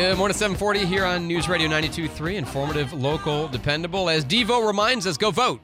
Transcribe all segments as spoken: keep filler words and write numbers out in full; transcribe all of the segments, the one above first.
Good morning, seven forty here on News Radio ninety-two point three. Informative, local, dependable. As Devo reminds us, go vote.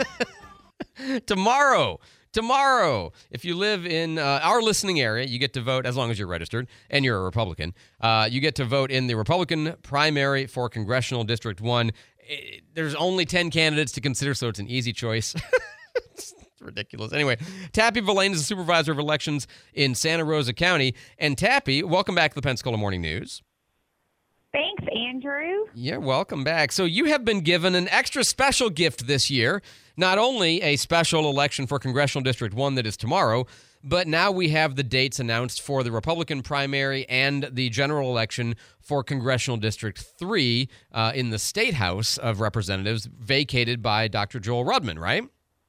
Tomorrow. Tomorrow, if you live in uh, our listening area, you get to vote, as long as you're registered and you're a Republican, uh, you get to vote in the Republican primary for Congressional District one. It, there's only ten candidates to consider, so it's an easy choice. It's ridiculous. Anyway, Tappy Villain is the supervisor of elections in Santa Rosa County. And Tappy, welcome back to the Pensacola Morning News. Thanks, Andrew. Yeah, welcome back. So you have been given an extra special gift this year. Not only a special election for Congressional District one that is tomorrow, but now we have the dates announced for the Republican primary and the general election for Congressional District three uh, in the State House of Representatives, vacated by Doctor Joel Rudman, right?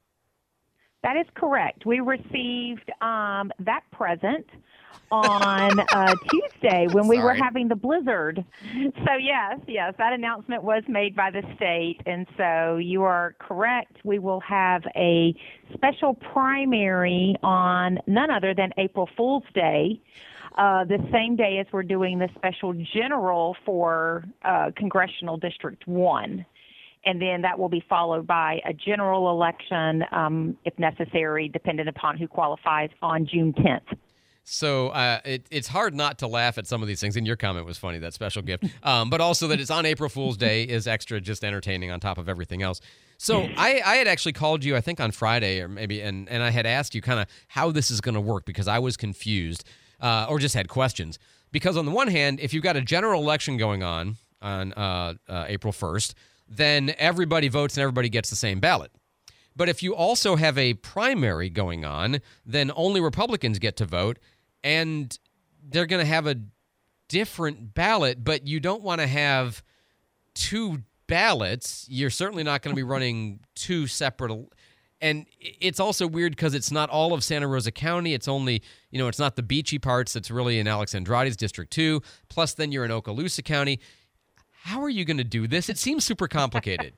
That is correct. We received um, that present on uh, Tuesday when we Sorry. were having the blizzard. So, yes, yes, that announcement was made by the state. And so you are correct. We will have a special primary on none other than April Fool's Day, uh, the same day as we're doing the special general for uh, Congressional District one. And then that will be followed by a general election, um, if necessary, dependent upon who qualifies on June tenth. So uh, it, it's hard not to laugh at some of these things. And your comment was funny, that special gift. Um, but also that it's on April Fool's Day is extra just entertaining on top of everything else. So I, I had actually called you, I think, on Friday or maybe, and, and I had asked you kind of how this is going to work because I was confused uh, or just had questions. Because on the one hand, if you've got a general election going on on uh, uh, April first, then everybody votes and everybody gets the same ballot. But if you also have a primary going on, then only Republicans get to vote, and they're going to have a different ballot, but you don't want to have two ballots. You're certainly not going to be running two separate. And it's also weird because it's not all of Santa Rosa County. It's only, you know, it's not the beachy parts that's really in Alex Andrade's District two. Plus, then you're in Okaloosa County. How are you going to do this? It seems super complicated.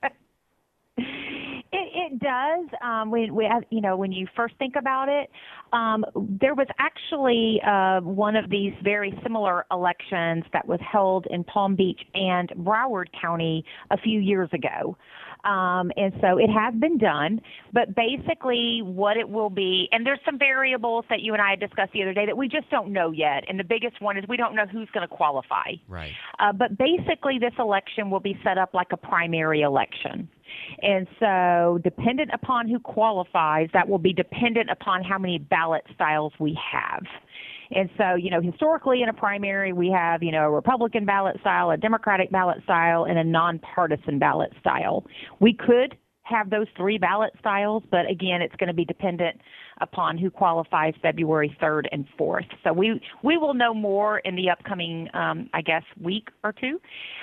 It does. Um, when we, you know, when you first think about it, um, there was actually uh, one of these very similar elections that was held in Palm Beach and Broward County a few years ago. Um, and so it has been done, but basically what it will be, and there's some variables that you and I had discussed the other day that we just don't know yet. And the biggest one is we don't know who's going to qualify. Right. Uh, but basically this election will be set up like a primary election. And so dependent upon who qualifies, that will be dependent upon how many ballot styles we have. And so, you know, historically in a primary, we have, you know, a Republican ballot style, a Democratic ballot style, and a nonpartisan ballot style. We could have those three ballot styles, but again, it's going to be dependent upon who qualifies February third and fourth. So we we will know more in the upcoming, um, I guess, week or two.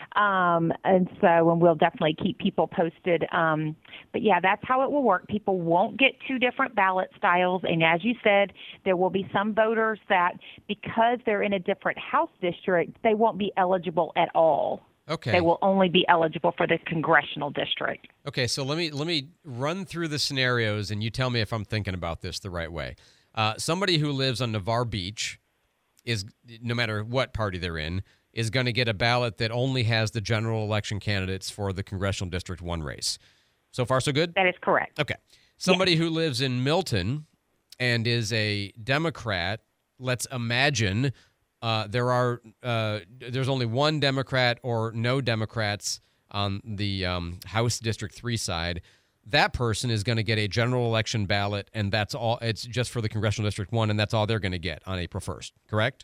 Um, and so, and we'll definitely keep people posted. Um, but yeah, that's how it will work. People won't get two different ballot styles. And as you said, there will be some voters that, because they're in a different House district, they won't be eligible at all. Okay. They will only be eligible for the congressional district. Okay, so let me let me run through the scenarios, and you tell me if I'm thinking about this the right way. Uh, somebody who lives on Navarre Beach is, no matter what party they're in, is going to get a ballot that only has the general election candidates for the Congressional District one race. So far, so good? That is correct. Okay. Somebody yes. who lives in Milton and is a Democrat, let's imagine Uh, there are uh, there's only one Democrat or no Democrats on the um, House District three side. That person is going to get a general election ballot, and that's all. It's just for the Congressional District one, and that's all they're going to get on April first. Correct?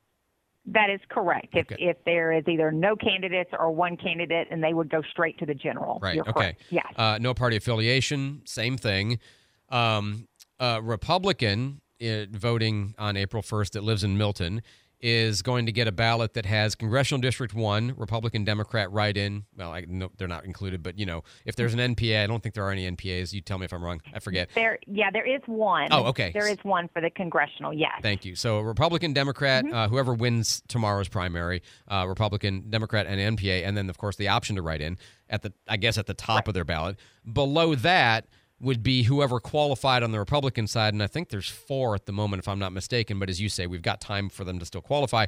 That is correct. If Okay. if there is either no candidates or one candidate, and they would go straight to the general. Right. You're okay. correct. Yes. Uh, no party affiliation. Same thing. Um, uh, Republican uh, voting on April first that lives in Milton is going to get a ballot that has Congressional District one, Republican, Democrat, write-in. Well, I, no, they're not included, but, you know, if there's an N P A, I don't think there are any N P As. You tell me if I'm wrong. I forget. There, yeah, there is one. Oh, okay. There is one for the congressional, yes. Thank you. So Republican, Democrat, mm-hmm. uh, whoever wins tomorrow's primary, uh, Republican, Democrat, and N P A, and then, of course, the option to write in at the, I guess, at the top right. of their ballot. Below that would be whoever qualified on the Republican side, and I think there's four at the moment, if I'm not mistaken, but as you say, we've got time for them to still qualify.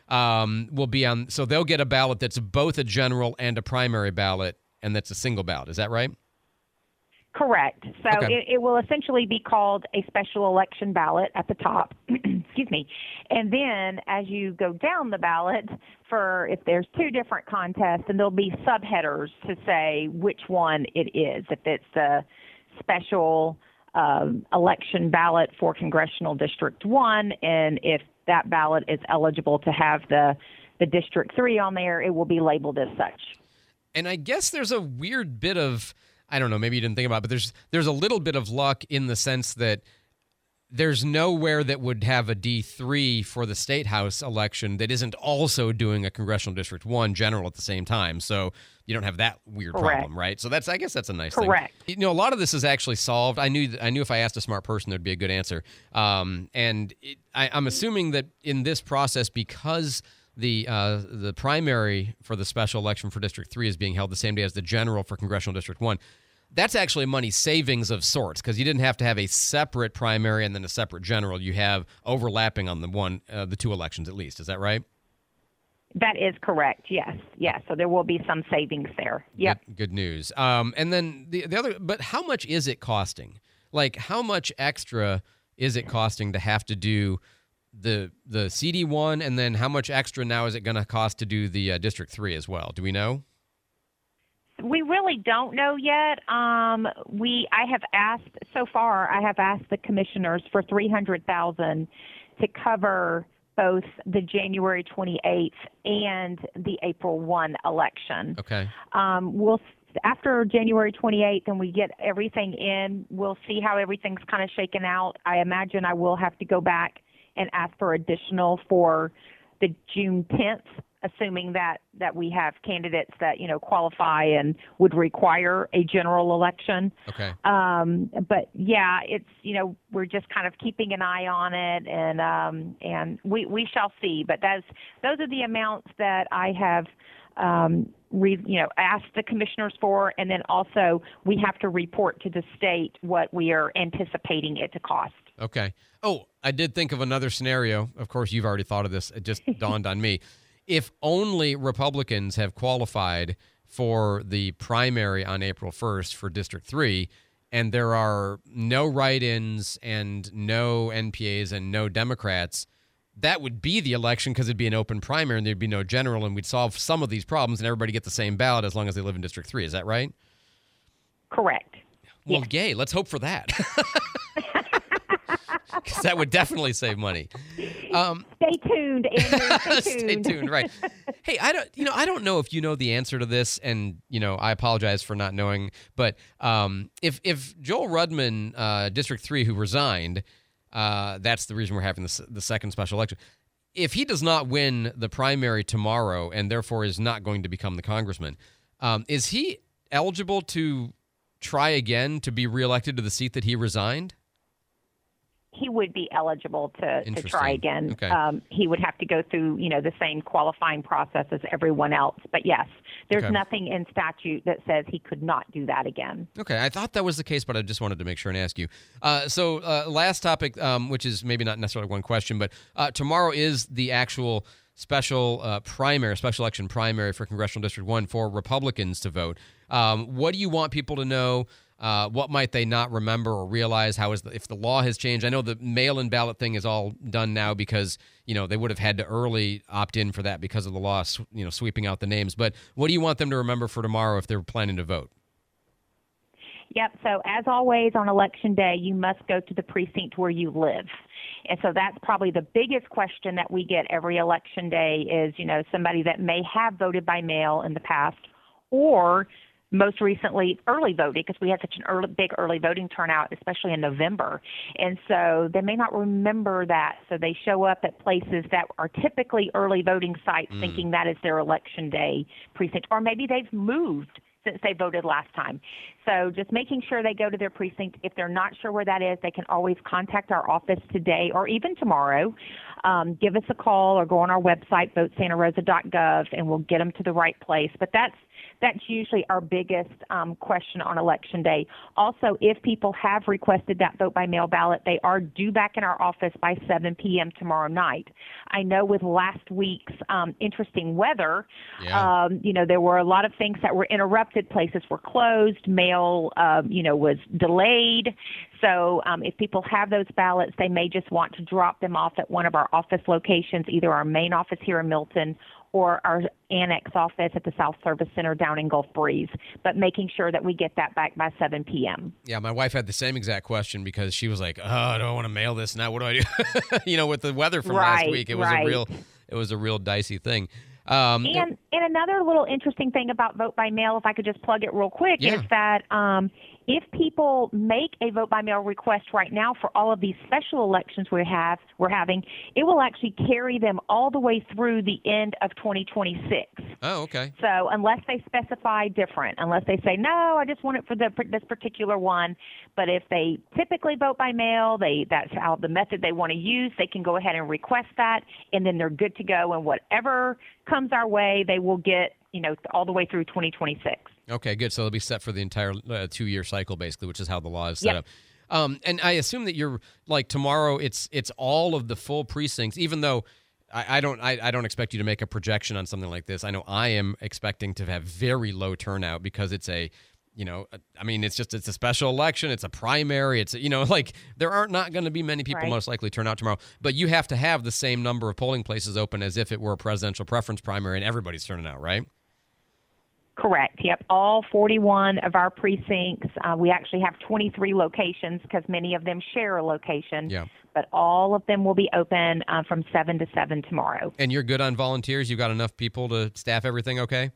um, will be on. So they'll get a ballot that's both a general and a primary ballot, and that's a single ballot. Is that right? Correct. So Okay. it, it will essentially be called a special election ballot at the top. Excuse me. And then as you go down the ballot, for if there's two different contests, and there'll be subheaders to say which one it is. If it's a special um, election ballot for Congressional District one, and if that ballot is eligible to have the the District three on there, it will be labeled as such. And I guess there's a weird bit of, I don't know, maybe you didn't think about it, but there's there's a little bit of luck in the sense that there's nowhere that would have a D three for the state house election that isn't also doing a Congressional District one general at the same time. So you don't have that weird Correct. problem, right? So that's, I guess that's a nice Correct. thing. You know, a lot of this is actually solved. I knew I knew if I asked a smart person, there'd be a good answer. Um, and it, I, I'm assuming that in this process, because the uh, the primary for the special election for District three is being held the same day as the general for Congressional District one, that's actually money savings of sorts, because you didn't have to have a separate primary and then a separate general. You have overlapping on the one, uh, the two elections at least. Is that right? That is correct. Yes. Yes. So there will be some savings there. Yep. Good, good news. Um, and then the the other, but how much is it costing? Like, how much extra is it costing to have to do the the C D one, and then how much extra now is it going to cost to do the uh, District three as well? Do we know? We really don't know yet. Um, we I have asked so far. I have asked the commissioners for three hundred thousand to cover both the January twenty-eighth and the April first election. Okay. Um, we'll after January twenty-eighth, and we get everything in. We'll see how everything's kind of shaken out. I imagine I will have to go back and ask for additional for the June tenth, assuming that, that we have candidates that, you know, qualify and would require a general election. Okay. Um, but yeah, it's, you know, we're just kind of keeping an eye on it, and, um, and we, we shall see. But that's, those are the amounts that I have, um, re, you know, asked the commissioners for. And then also we have to report to the state what we are anticipating it to cost. Okay. Oh, I did think of another scenario. Of course, you've already thought of this. It just dawned on me. If only Republicans have qualified for the primary on April first for District three, and there are no write-ins and no N P As and no Democrats, that would be the election, because it'd be an open primary and there'd be no general, and we'd solve some of these problems and everybody get the same ballot as long as they live in District three. Is that right? Correct. Well, Yes. yay. Let's hope for that. Because that would definitely save money. Um, Stay tuned, Andrew. Stay tuned. Stay tuned, right. Hey, I don't, you know, I don't know if you know the answer to this, and, you know, I apologize for not knowing, but um, if if Joel Rudman, uh, District three, who resigned, uh, that's the reason we're having the, the second special election. If he does not win the primary tomorrow and therefore is not going to become the congressman, um, is he eligible to try again to be reelected to the seat that he resigned? He would be eligible to, to Interesting. try again. Okay. Um, he would have to go through, you know, the same qualifying process as everyone else. But yes, there's Okay. nothing in statute that says he could not do that again. Okay, I thought that was the case, but I just wanted to make sure and ask you. Uh, so, uh, last topic, um, which is maybe not necessarily one question, but uh, tomorrow is the actual special uh, primary, special election primary for Congressional District one for Republicans to vote. Um, what do you want people to know? Uh, what might they not remember or realize? How is the, if the law has changed? I know the mail-in ballot thing is all done now because, you know, they would have had to early opt in for that because of the law, you know, sweeping out the names. But what do you want them to remember for tomorrow if they're planning to vote? Yep. So as always on election day, you must go to the precinct where you live. And so that's probably the biggest question that we get every election day is, you know, somebody that may have voted by mail in the past, or most recently early voting, because we had such an early, big early voting turnout, especially in November. And so they may not remember that. So they show up at places that are typically early voting sites Mm. thinking that is their election day precinct, or maybe they've moved since they voted last time. So just making sure they go to their precinct. If they're not sure where that is, they can always contact our office today or even tomorrow. Um, give us a call or go on our website, vote santa rosa dot gov, and we'll get them to the right place. But that's That's usually our biggest um, question on Election Day. Also, if people have requested that vote by mail ballot, they are due back in our office by seven p.m. tomorrow night. I know with last week's um, interesting weather, Yeah. um, you know, there were a lot of things that were interrupted. Places were closed. Mail, um, you know, was delayed. So um, if people have those ballots, they may just want to drop them off at one of our office locations, either our main office here in Milton or our annex office at the South Service Center down in Gulf Breeze, but making sure that we get that back by seven p.m. Yeah, my wife had the same exact question because she was like, "Oh, I don't want to mail this now. What do I do?" You know, with the weather from Right, last week, it was right. a real, it was a real dicey thing. Um, And and another little interesting thing about vote by mail, if I could just plug it real quick, Yeah. is that um, if people make a vote by mail request right now for all of these special elections we have we're having, it will actually carry them all the way through the end of twenty twenty-six. oh, okay. So unless they specify different, unless they say, no, I just want it for the, this particular one, but if they typically vote by mail, they that's how the method they want to use, they can go ahead and request that, and then they're good to go, and whatever comes our way, they will get, you know, all the way through twenty twenty-six. Okay, good. So they'll be set for the entire uh, two-year cycle, basically, which is how the law is set Yep. up. Um, and I assume that you're like tomorrow. It's it's all of the full precincts, even though I, I don't I, I don't expect you to make a projection on something like this. I know I am expecting to have very low turnout because it's a, you know, I mean, it's just it's a special election. It's a primary. It's you know like there aren't not going to be many people Right. most likely turn out tomorrow. But you have to have the same number of polling places open as if it were a presidential preference primary, and everybody's turning out, right? Correct. Yep. All forty-one of our precincts. Uh, we actually have twenty-three locations because many of them share a location. Yeah. But all of them will be open uh, from seven to seven tomorrow. And you're good on volunteers. You've got enough people to staff everything. Okay.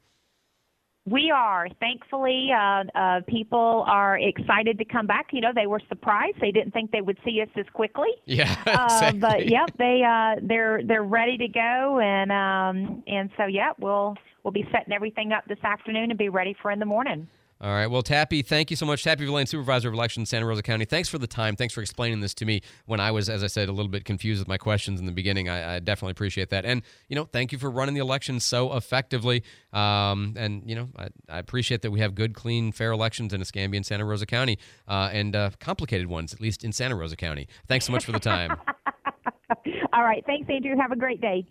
We are. Thankfully, uh, uh, people are excited to come back. You know, they were surprised. They didn't think they would see us this quickly. Yeah. Uh, Exactly. but yep, they uh, they're they're ready to go, and um, and so yeah, we'll we'll be setting everything up this afternoon and be ready for in the morning. All right. Well, Tappy, thank you so much. Tappy Villain, Supervisor of Elections, Santa Rosa County. Thanks for the time. Thanks for explaining this to me when I was, as I said, a little bit confused with my questions in the beginning. I, I definitely appreciate that. And, you know, thank you for running the election so effectively. Um, and, you know, I, I appreciate that we have good, clean, fair elections in Escambia and Santa Rosa County, uh, and uh, complicated ones, at least in Santa Rosa County. Thanks so much for the time. All right. Thanks, Andrew. Have a great day.